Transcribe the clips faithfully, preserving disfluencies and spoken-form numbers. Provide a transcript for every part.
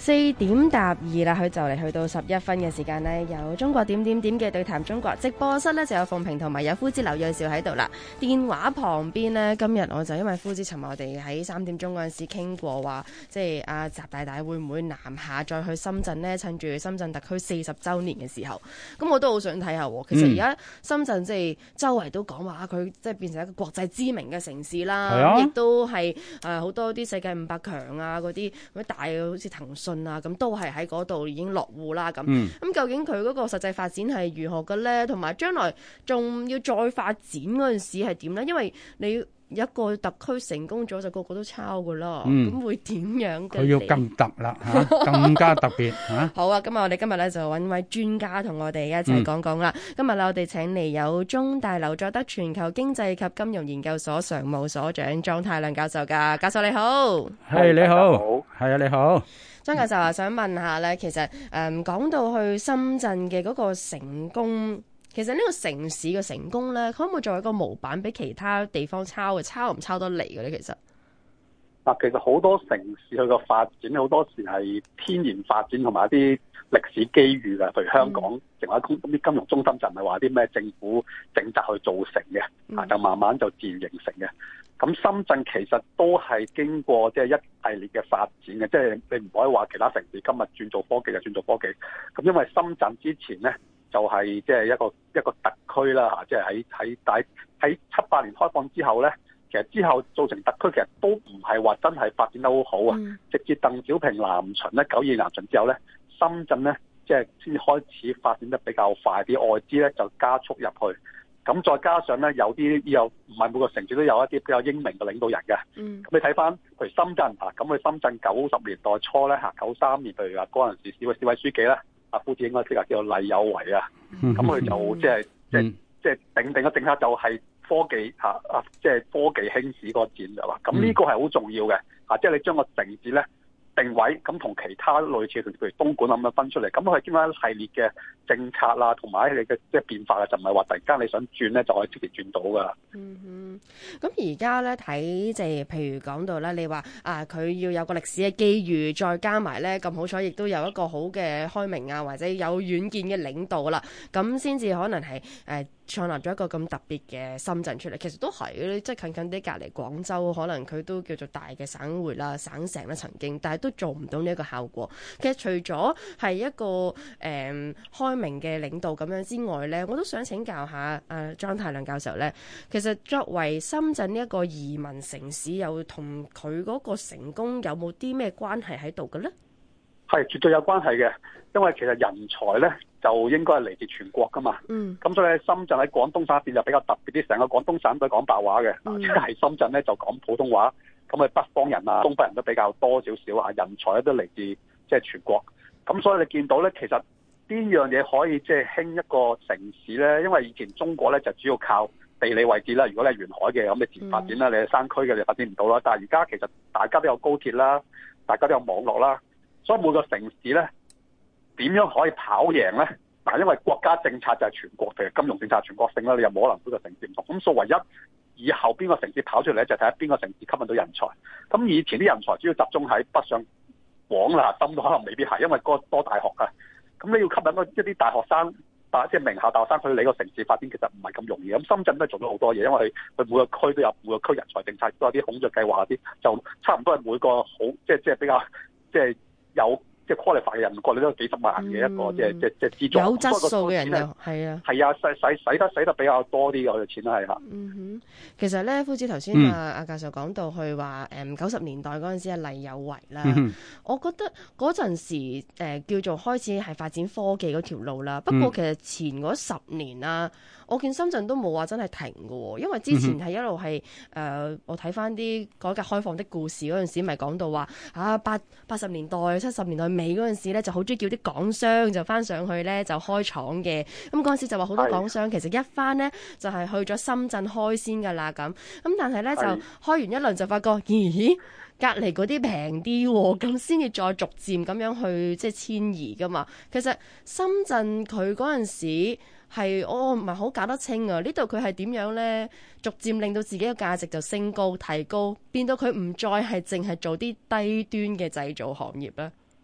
四點答二啦，佢就嚟去到十一分嘅時間呢，有中國點點點嘅對談中國直播室呢，就有鳳萍同埋有夫子劉銳紹喺度啦。電話旁邊呢，今日我就因為夫子尋日我哋喺三點鐘嗰陣時傾過話，即係阿習大大會唔會南下再去深圳呢？趁住深圳特區四十週年嘅時候，咁我都好想睇下。其實而家深圳即係周圍都講話佢即係變成一個國際知名嘅城市啦，亦、啊、都係誒好多啲世界五百強啊嗰啲嗰啲大好似騰訊啊，咁都係喺嗰度已經落戶啦。咁咁、嗯、究竟佢嗰個實際發展係如何嘅咧？同埋將來仲要再發展嗰陣時係點咧？因為你一個特區成功咗，就個個都抄噶啦。咁、嗯、會點樣嘅？ 佢要更特啦，嚇，更加特別嚇。 好啊，咁啊，我哋今日咧就揾位專家同我哋一齊講講啦。嗯、今日咧我哋請嚟有中大劉佐德全球經濟及金融研究所常務所長莊太量教授㗎。教授你好。 係你好，係啊你好。 莊教授啊，想問下咧，其實誒、嗯、講到去深圳嘅嗰個成功，其實呢個城市嘅成功咧，可唔可以作為一個模板俾其他地方抄嘅？抄唔抄得嚟嘅咧？其實嗱，其實好多城市佢個發展好多時係天然發展同埋一啲歷史機遇嘅，譬如香港成為咁啲金融中心，就唔係話啲咩政府政策去造成嘅，啊、嗯、就慢慢就自然形成嘅。咁深圳其實都係經過即係一系列嘅發展嘅，即係你唔可以話其他城市今日轉做科技就轉做科技。咁因為深圳之前咧就係即係一個一個特區啦嚇，即係喺喺喺喺七八年開放之後咧，其實之後造成特區其實都唔係話真係發展得好好啊。嗯、直至鄧小平南巡咧，九二南巡之後咧，深圳咧即係先開始發展得比較快啲，外資咧就加速入去。咁再加上咧，有啲有唔係每個城市都有一啲比較英明嘅領導人嘅。咁、嗯、你睇翻，譬如深圳啊，咁佢深圳九十年代初咧嚇，九三年譬如話嗰陣時市委市委書記咧，阿夫子應該識啊，叫做黎有為啊。咁佢、嗯、就即係即係即係定定嘅政策就係科技嚇啊，即係科技興市嗰個戰略啊。咁呢個係好重要嘅嚇，即係你將個城市咧定位咁同其他類似嘅，譬如東莞咁樣分出嚟，咁佢經過一系列嘅政策啦，同埋你嘅即係變化嘅，就唔係話突然間你想轉咧就可以即時轉到噶。 嗯哼，咁而家咧睇即係譬如講到咧，你話啊佢要有個歷史嘅機遇，再加埋咧咁好彩，亦都有一個好嘅開明啊，或者有遠見嘅領導啦，咁先至可能係誒。呃創立咗一個咁特別嘅深圳出嚟，其實都係即係近近啲隔離廣州，可能佢都叫做大嘅省會啦、省城啦曾經，但係都做唔到呢一個效果。其實除咗係一個誒、嗯、開明嘅領導咁樣之外咧，我都想請教下誒莊太量教授咧，其實作為深圳呢一個移民城市，又同佢嗰個成功有冇啲咩關係喺度嘅咧？ 係絕對有關係嘅，因為其實人才咧就應該係嚟自全國噶嘛。嗯。咁所以喺深圳喺廣東省入邊就比較特別啲，成個廣東省都講白話嘅，即係、嗯、深圳咧就講普通話。咁啊北方人啊、東北人都比較多少少啊，人才咧都嚟自即係全國。咁所以你見到咧，其實邊樣嘢可以即係興一個城市咧？因為以前中國咧就主要靠地理位置啦。如果你係沿海嘅，咁你自然發展啦；嗯、你係山區嘅，你發展唔到啦。但係而家其實大家都有高鐵啦，大家都有網絡啦。所以每個城市咧點樣可以跑贏咧？嗱，因為國家政策就係全國嘅金融政策全國性啦，你又冇可能每個城市唔同。咁所以唯一以後邊個城市跑出嚟咧，就睇下邊個城市吸引到人才。咁以前啲人才主要集中喺北上廣啦，深都可能未必係，因為嗰個多大學啊。咁你要吸引一啲大學生，大即係名校大學生去你個城市發展，其實唔係咁容易。咁深圳都做咗好多嘢，因為佢每個區都有每個區人才政策，都有啲孔雀計劃嗰啲，就差唔多係每個好即係即係比較即係。有即係 qualify 嘅人，過你都有幾十萬嘅一個、嗯、即係即係即係資助， 有質素嘅人就係啊， 係啊，使使使得使得比較多啲嘅我哋錢係嚇。 嗯哼，其實咧，夫子頭先啊阿教授講到去話誒九十年代嗰陣時係黎有為啦，嗯、哼我覺得嗰陣時誒、呃、叫做開始係發展科技嗰條路啦。不過其實前嗰十年啊，我見深圳都冇話真係停嘅喎，因為之前係一路係誒、呃、我睇翻啲改革開放的故事嗰陣時，咪講到話啊八八十年代七十年代尾嗰陣時咧，就好中意叫啲港商就翻上去咧就開廠嘅。咁嗰陣時就話好多港商其實一翻呢，就係去咗深圳開先㗎啦咁。咁但係咧就開完一輪就發覺，咦隔離嗰啲平啲喎，咁先至再逐漸咁樣去即係遷移㗎嘛。其實深圳佢嗰陣時係我唔係好搞得清啊。呢度佢係點樣咧？逐漸令到自己嘅價值就升高提高，變到佢唔再係淨係做啲低端嘅製造行業咧。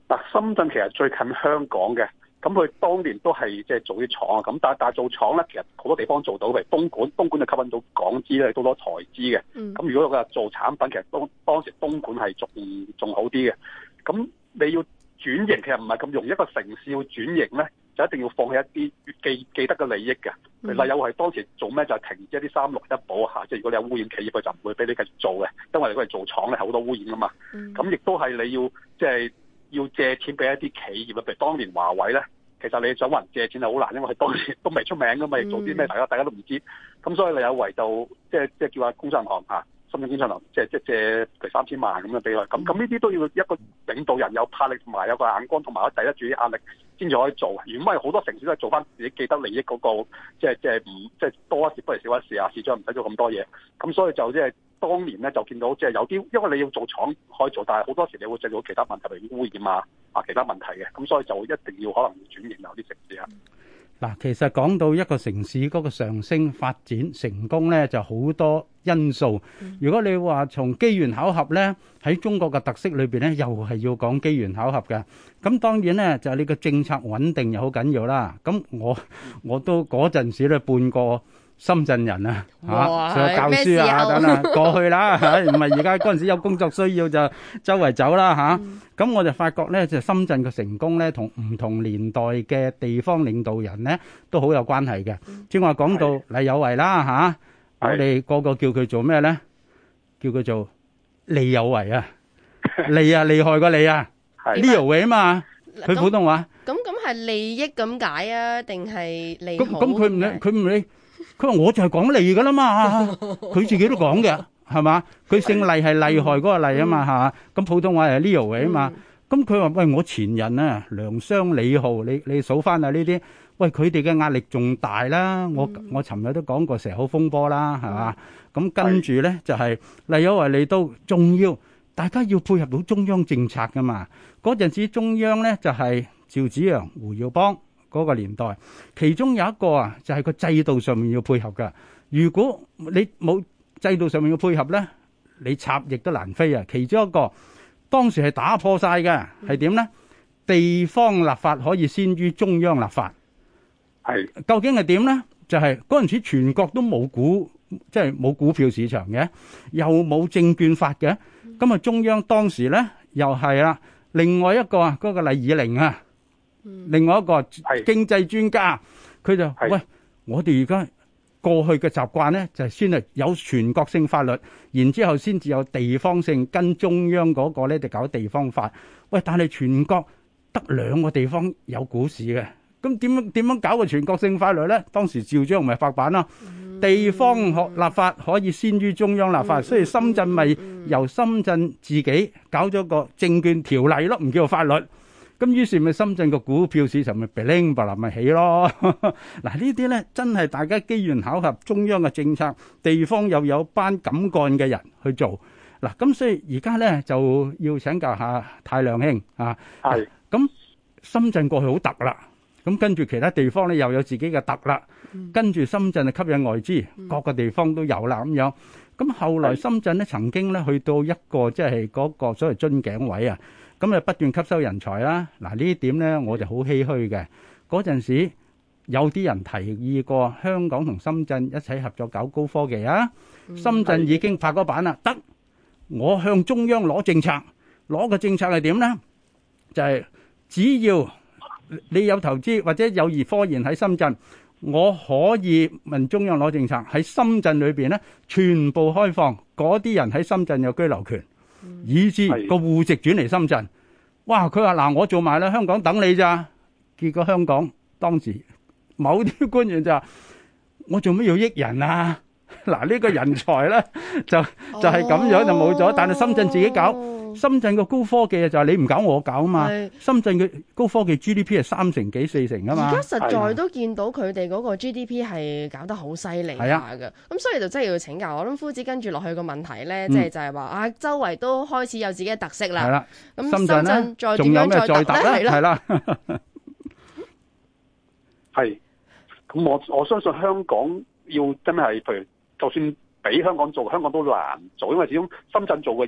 嗱，深圳其實最近香港嘅，咁佢當年都係即係做啲廠啊，咁但係但係做廠咧，其實好多地方做到，譬如東莞，東莞就吸引到港資咧，都多台資嘅。咁、嗯、如果佢做產品，其實當當時東莞係仲仲好啲嘅。咁你要轉型，其實唔係咁容易，一個城市要轉型咧，就一定要放棄一啲既既得嘅利益嘅。例如係當時做咩就係停止一啲三六一保嚇，即係如果你有污染企業，佢就唔會俾你繼續做嘅，因為如果係做廠咧，好多污染啊嘛。咁亦都係你要即係。要借錢俾一啲企業啊，譬如當年華為咧，其實你想揾人借錢係好難，因為佢當時都未出名噶嘛，做啲咩大家大家都唔知。咁所以你有為就即係即係叫下工商銀行嚇，深圳工商銀行即係即係借譬如三千萬咁樣俾佢。咁咁呢啲都要一個領導人有魄力同埋有個眼光，同埋可以抵得住啲壓力先至可以做。如果唔係好多城市都係做翻自己既得利益嗰、那個，即係即係唔即係多一事不如少一事啊，市長唔使做咁多嘢。咁所以就即係。當年咧就見到即係有啲，因為你要做廠可以做，但係好多時你會製造其他問題，例如污染啊啊其他問題嘅，咁所以就一定要可能要轉型有啲城市啊。 嗱，其實講到一個城市嗰個上升發展成功咧，就好多因素。如果你話從機緣巧合咧，喺中國嘅特色裏邊咧，又係要講機緣巧合嘅。咁當然咧，就係你個政策穩定又好緊要啦。咁我我都嗰陣時咧半個深圳人啊，嚇，上去教書啊等等，過去啦嚇，唔係而家嗰陣時有工作需要就周圍走啦嚇。咁我就發覺咧，就深圳嘅成功咧，同唔同年代嘅地方領導人咧都好有關係嘅。正話講到黎有為啦嚇，我哋個個叫佢做咩咧？叫佢做利有為啊，利啊厲害過利啊，利有為啊嘛，佢普通話。 咁咁係利益咁解啊，定係利好？ 咁咁佢唔理，佢唔理。佢話我就係講利噶啦嘛，佢自己都講嘅，係嘛？佢姓厲係厲害嗰個厲啊嘛，嚇。咁普通話係 Leo 嘅啊嘛。咁佢話：喂，我前人啊，梁商李浩，你你數翻啊呢啲，喂佢哋嘅壓力仲大啦。我我尋日都講過蛇口風波啦，係嘛？咁跟住咧就係厲有為嚟到，仲要大家要配合到中央政策噶嘛。嗰陣時中央咧就係趙紫陽、胡耀邦。嗰個年代，其中有一個啊，就係個制度上面要配合㗎。如果你冇制度上面要配合咧，你插翼都難飛啊！其中一個當時係打破晒嘅，係點咧？地方立法可以先於中央立法，係究竟係點咧？就係嗰陣時全國都冇股，即係冇股票市場嘅，又冇證券法嘅。咁啊，中央當時咧又係啦，另外一個啊，嗰個厲以寧啊。另外一個經濟專家，佢就喂，我哋而家過去嘅習慣咧，就係先係有全國性法律，然之後先至有地方性，跟中央嗰個咧就搞地方法。喂，但係全國得兩個地方有股市嘅，咁點樣點樣搞個全國性法律咧？當時趙章咪發版咯，地方學立法可以先於中央立法，所以深圳咪由深圳自己搞咗個證券條例咯，唔叫做法律。咁於是咪深圳個股票市場咪噼零啪啦咪起咯。嗱呢啲咧真係大家機緣巧合，中央嘅政策，地方又有班敢幹嘅人去做。嗱咁所以而家咧就要請教下太亮兄啊。係。咁深圳過去好突啦，咁跟住其他地方咧又有自己嘅突啦，跟住深圳就吸引外資，各個地方都有啦咁樣。咁後來深圳咧曾經咧去到一個即係嗰個所謂樽頸位啊。咁啊不斷吸收人才啦，嗱呢點咧我就好唏噓嘅。嗰陣時有啲人提議過香港同深圳一齊合作搞高科技啊，深圳已經拍嗰板啦，得我向中央攞政策，攞個政策係點咧？就係只要你有投資或者有意科研喺深圳，我可以問中央攞政策喺深圳裏邊咧，全部開放，嗰啲人喺深圳有居留權。以至個戶籍轉嚟深圳，哇！佢話嗱，我做埋啦，香港等你咋？結果香港當時某啲官員就話：我做咩要益人啊？嗱，呢個人才咧就就係咁樣就冇咗，但係深圳自己搞。深圳個高科技啊，就係你唔搞我搞啊嘛。深圳嘅高科技 G D P 係三成幾四成啊嘛。 而家實在都見到佢哋嗰個 G D P 係搞得好犀利下嘅，咁所以就真係要請教我諗夫子跟住落去個問題咧，即係就係話啊，周圍都開始有自己嘅特色啦。係啦，咁深圳咧再點樣再突咧？係啦， 係。咁我我相信香港要真係，譬如就算俾香港做，香港都難做，因為始終深圳做嘅嘢。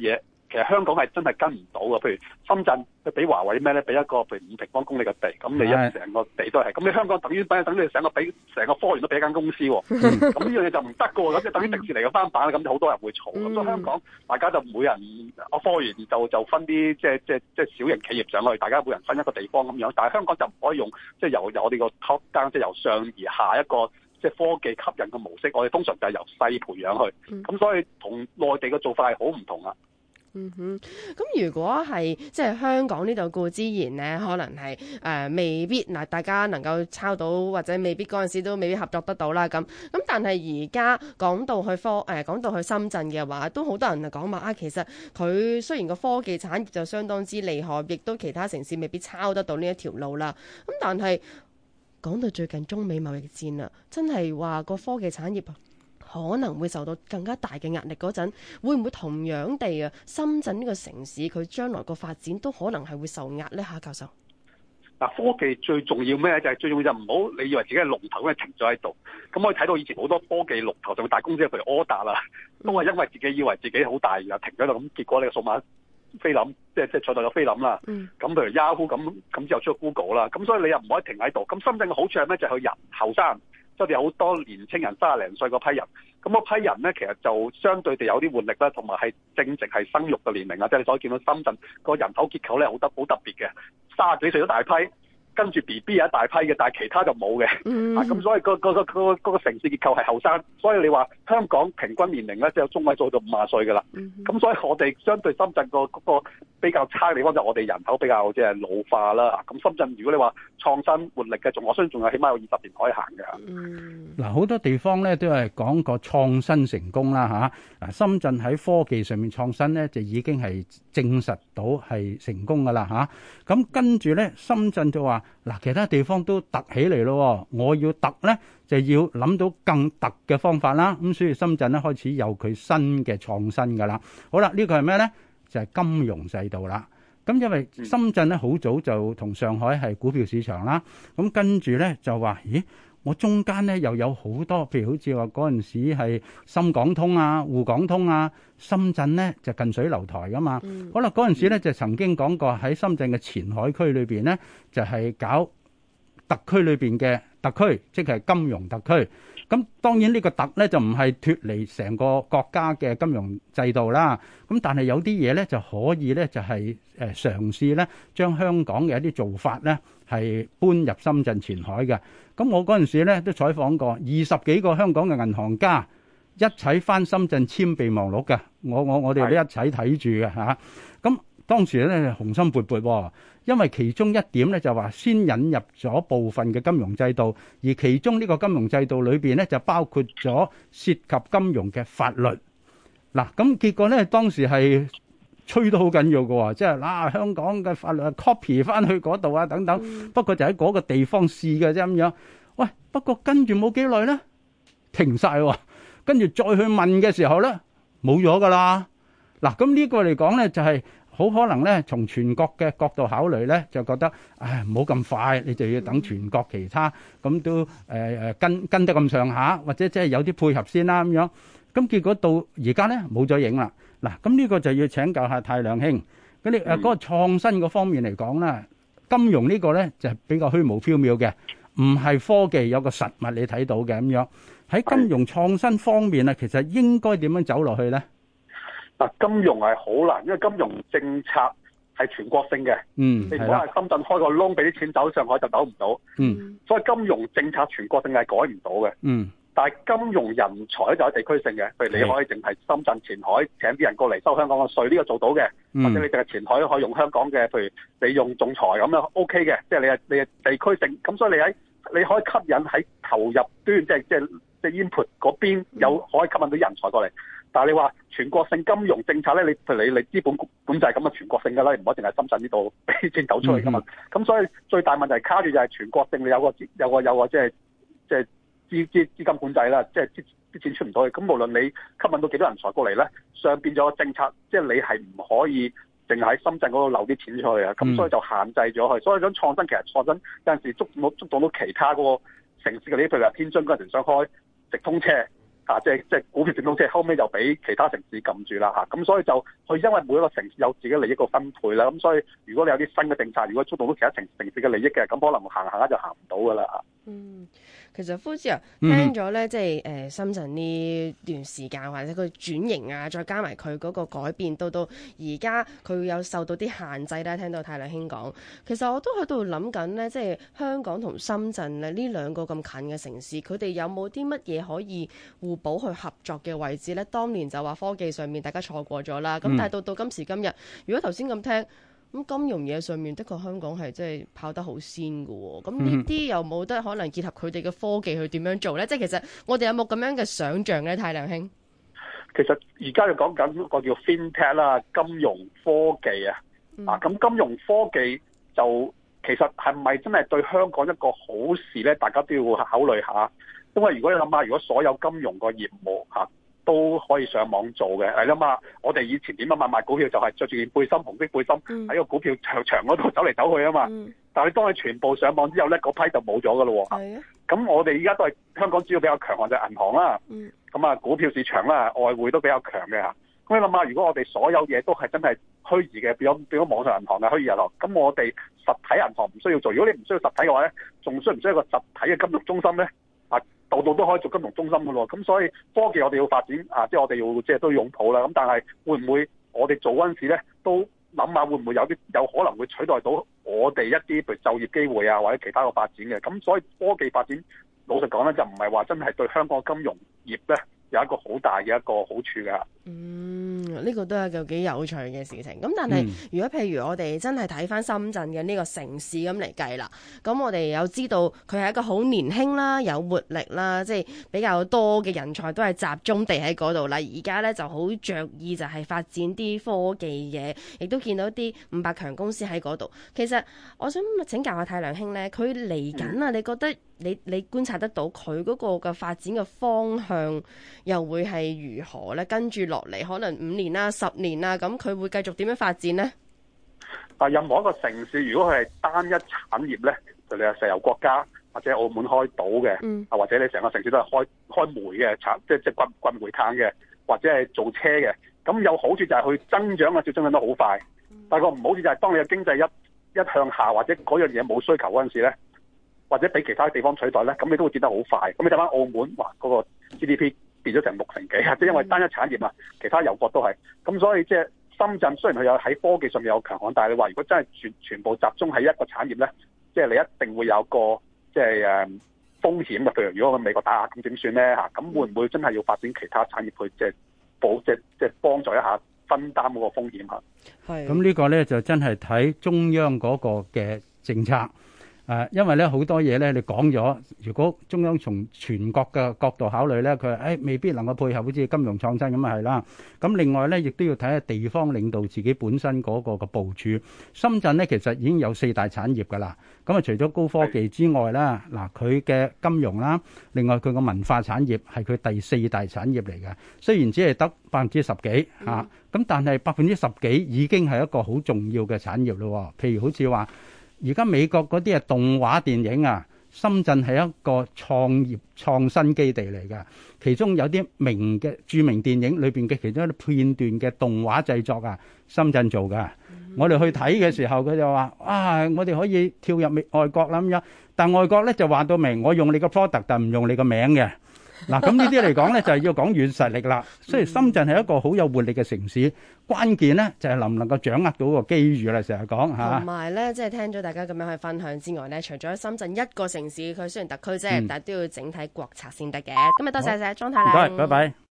其實香港係真係跟唔到嘅。譬如深圳佢俾華為咩咧？俾一個譬如五平方公里嘅地，咁你一成個地都係，咁你香港等於等於你成個俾成個科園都俾一間公司喎。咁呢樣嘢就唔得嘅喎，咁即係等於迪士尼嘅翻版，咁就好多人會嘈。咁所以香港大家就每人個科園就就分啲即係即係即係小型企業上去，大家每人分一個地方咁樣。但係香港就唔可以用即係由由我哋個 top down，即係由上而下一個即係科技吸引嘅模式。我哋通常就係由細培養去，咁所以同內地嘅做法係好唔同啊。 嗯哼，咁如果係即係香港呢度固之然呢，可能係誒、呃、未必嗱，大家能夠抄到或者未必嗰陣時都未必合作得到啦。咁咁，但係而家講到去科誒、呃、講到去深圳嘅話，都好多人就講話啊，其實佢雖然個科技產業就相當之厲害，亦都其他城市未必抄得到呢一條路啦。咁但係講到最近中美貿易戰啊，真係話個科技產業可能會受到更加大嘅壓力嗰陣，會唔會同樣地啊？深圳呢個城市佢將來個發展都可能係會受壓呢？夏教授， 嗱，科技最重要咩？就係、是、最重要就唔好你以為自己係龍頭咁停咗喺度。咁我哋睇到以前好多科技龍頭仲大公司，譬如柯達啦，都係因為自己以為自己好大而停咗喺度，咁結果你個數碼菲林即係即係取代咗菲林啦。咁、嗯、譬如 Yahoo 咁咁之後出咗 Google 啦。咁所以你又唔可以停喺度。咁深圳嘅好處係咩？就係佢人後生。即係有好多年青人三十零歲嗰批人，咁嗰批人咧其實就相對地有啲活力啦，同埋係正值係生育嘅年齡啊！即係你所見到深圳個人口結構咧好得好特別嘅，三十幾歲都大批，跟住 B B 有一大批嘅，但係其他就冇嘅。嗯、啊，咁所以個個個個個城市結構係後生，所以你話香港平均年齡咧即係中位數到五十歲㗎啦。咁、嗯、所以我哋相對深圳個嗰個比較差嘅地方就係我哋人口比較即係老化啦。咁深圳如果你話創新活力嘅，仲我相信仲有起碼有二十年可以行嘅。 嗱、嗯，好多地方咧都係講個創新成功啦嚇。嗱，深圳喺科技上面創新咧就已經係證實到係成功㗎啦嚇。咁跟住咧，深圳就話嗱，其他地方都突起嚟咯，我要突咧就要諗到更突嘅方法啦。咁所以深圳咧開始有佢新嘅創新㗎啦。好啦，呢個係咩咧？就係金融制度啦。咁因為深圳咧好早就同上海係股票市場啦，咁跟住咧就話，咦，我中間咧又有好多，譬如好似話嗰陣時係深港通啊、滬港通啊，深圳咧就近水樓台噶嘛。嗯、好啦，嗰陣時咧就曾經講過喺深圳嘅前海區裏邊咧，就係搞特區裏邊嘅特區，即係金融特區。咁當然呢個特咧就唔係脫離成個國家嘅金融制度啦。咁但係有啲嘢咧就可以咧就係誒嘗試咧將香港嘅一啲做法咧係搬入深圳前海嘅。咁我嗰陣時咧都採訪過二十幾個香港嘅銀行家一齊返深圳簽備忘錄嘅。我我我哋都一齊睇住嘅嚇。咁當時咧雄心勃勃喎。因為其中一點咧就話先引入咗部分嘅金融制度，而其中呢個金融制度裏邊咧就包括咗涉及金融嘅法律。嗱，咁結果咧當時係吹得好緊要嘅喎，即係嗱香港嘅法律 copy 翻去嗰度啊等等。嗯、不過就喺嗰個地方試嘅啫咁樣。喂，不過跟住冇幾耐咧停晒喎，跟住再去問嘅時候咧冇咗㗎啦。嗱，咁呢個嚟講咧就係、是。好可能咧，從全國嘅角度考慮咧，就覺得唉，唔好咁快，你就要等全國其他咁都誒誒、呃、跟跟得咁上下，或者即係有啲配合先啦咁樣。咁結果到而家咧冇咗影啦。嗱，咁呢個就要請教下太亮兄。咁你誒嗰個創新嗰方面嚟講啦，金融呢個咧就係比較虛無縹緲嘅，唔係科技有個實物你睇到嘅咁樣。喺金融創新方面啊，其實應該點樣走落去咧？ 嗱，金融係好難，因為金融政策係全國性嘅。嗯，你唔好係深圳開個窿俾啲錢走上海就走唔到。嗯，所以金融政策全國性係改唔到嘅。嗯，但係金融人才就係地區性嘅，譬如你可以淨係深圳前海請啲人過嚟收香港嘅稅，呢個做到嘅。嗯、或者你淨係前海可以用香港嘅，譬如你用仲裁咁樣 OK 嘅，即係你係你係地區性。咁所以你喺你可以吸引喺投入端，即係即係即係 input 嗰邊有可以吸引到人才過嚟。但係你話全國性金融政策咧，你譬如你你資本管制咁啊，全國性㗎啦，你唔可以淨係深圳呢度俾錢走出嚟㗎嘛。咁、嗯、所以最大問題卡住就係全國性，你有個有個有個即係即係資資資金管制啦，即係啲啲錢出唔到去。咁無論你吸引到幾多人才過嚟咧，上邊咗個政策，即係你係唔可以淨係喺深圳嗰度流啲錢出去啊。咁、嗯、所以就限制咗佢。所以想創新，其實創新有陣時觸到觸動到其他嗰個城市嘅，你譬如話天津嗰陣時想開直通車。 啊，即係即係股票轉到即係後尾就俾其他城市撳住啦嚇，咁、啊、所以就佢因為每一個城市有自己利益個分配啦，咁、啊、所以如果你有啲新嘅政策，如果觸動到其他城城市嘅利益嘅，咁可能行行下就行唔到噶啦嚇。 嗯，其實夫子啊，聽咗咧，即係誒深圳呢段時間或者佢轉型啊，再加埋佢嗰個改變，到到而家佢有受到啲限制咧。聽到太亮兄講，其實我都喺度諗緊咧，即係香港同深圳咧呢兩個咁近嘅城市，佢哋有冇啲乜嘢可以互補去合作嘅位置咧？當年就話科技上面大家錯過咗啦，咁、嗯、但係到到今時今日，如果頭先咁聽。咁金融嘢上面，的確香港係即係跑得好先㗎喎。咁呢啲又冇得可能結合佢哋嘅科技去點樣做咧？即係其實我哋有冇咁樣嘅想像咧？太亮兄， 其實而家就講緊個叫 FinTech 啦，金融科技啊。嗯、啊，咁金融科技就其實係咪真係對香港一個好事咧？大家都要考慮下。因為如果你諗下，如果所有金融個業務嚇，都可以上網做嘅，係啦嘛。我哋以前點樣買賣股票，就係着住件背心，紅色背心喺、嗯、個股票場場嗰度走嚟走去啊嘛。嗯、但係當你全部上網之後咧，嗰批就冇咗噶咯喎。咁的我哋而家都係香港主要比較強項就係銀行啦。咁啊、嗯，股票市場啦，外匯都比較強嘅嚇。咁你諗下，如果我哋所有嘢都係真係虛擬嘅，變咗變咗網上銀行嘅虛擬銀行，咁我哋實體銀行唔需要做。如果你唔需要實體嘅話咧，仲需唔需要一個實體嘅金融中心咧？啊，度度都可以做金融中心嘅咯，咁所以科技我哋要發展啊，即係我哋要即係都要擁抱啦。咁但係會唔會我哋做嗰陣時咧，都諗下會唔會有啲有可能會取代到我哋一啲譬如就業機會啊，或者其他嘅發展嘅？咁所以科技發展老實講咧，就唔係話真係對香港金融業咧有一個好大嘅一個好處嘅。 嗯，呢、這個都係一個幾有趣嘅事情。咁但係、嗯、如果譬如我哋真係睇翻深圳嘅呢個城市咁嚟計啦，咁我哋有知道佢係一個好年輕啦、有活力啦，即係比較多嘅人才都係集中地喺嗰度啦。而家咧就好着意就係發展啲科技嘢，亦都見到啲五百強公司喺嗰度。其實我想請教下太亮兄咧，佢嚟緊啊，你覺得你你觀察得到佢嗰個嘅發展嘅方向又會係如何咧？跟住落嚟可能五年啦、十年啦，咁佢會繼續點樣發展呢？ 啊，任何一個城市，如果佢係單一產業咧，就你係石油國家或者澳門開島嘅，啊、嗯、或者你成個城市都係開開煤嘅產，即係即係掘掘煤炭嘅，或者係做車嘅，咁有好處就係佢增長啊，要增長得好快。嗯、但係個唔好處就係當你嘅經濟一一向下，或者嗰樣嘢冇需求嗰陣時咧，或者俾其他地方取代咧，咁你都會跌得好快。咁你睇翻澳門，哇，嗰、嗰個 G D P 跌咗成六成幾啊！即係因為單一產業啊，其他油國都係。咁所以即係深圳雖然佢有喺科技上面有強項，但係你話如果真係全全部集中喺一個產業咧，即係你一定會有個即係誒風險嘅。譬如如果佢美國打壓咁點算咧嚇？咁會唔會真係要發展其他產業去即係保即係即係幫助一下分擔嗰個風險嚇？ 係。咁呢個咧就真係睇中央嗰個嘅政策。誒，因為咧好多嘢咧，你講咗，如果中央從全國嘅角度考慮咧，佢誒、哎、未必能夠配合好似金融創新咁啊，係啦。咁另外咧，亦都要睇下地方領導自己本身嗰個嘅部署。深圳咧其實已經有四大產業㗎啦。咁啊，除咗高科技之外啦，嗱佢嘅金融啦，另外佢個文化產業係佢第四大產業嚟嘅。雖然只係得百分之十幾嚇，咁、嗯啊、但係百分之十幾已經係一個好重要嘅產業咯。譬如好似話，而家美國嗰啲係動畫電影啊，深圳係一個創業創新基地嚟㗎。其中有啲名嘅著名電影裏邊嘅其中一啲片段嘅動畫製作啊，深圳做㗎。嗯、我哋去睇嘅時候，佢就話：啊，我哋可以跳入外國啦咁樣。但外國咧就話到明，我用你個 product，但唔用你個名嘅。嗱，咁呢啲嚟講咧，就係要講軟實力啦。所以深圳係一個好有活力嘅城市，關鍵咧就係能唔能夠掌握到個機遇啦。成日講嚇。 同埋咧，即係聽咗大家咁樣去分享之外咧，除咗深圳一個城市，佢雖然特區啫，嗯、但係都要整體國策先得嘅。今日多謝晒莊太亮。唔該，拜拜。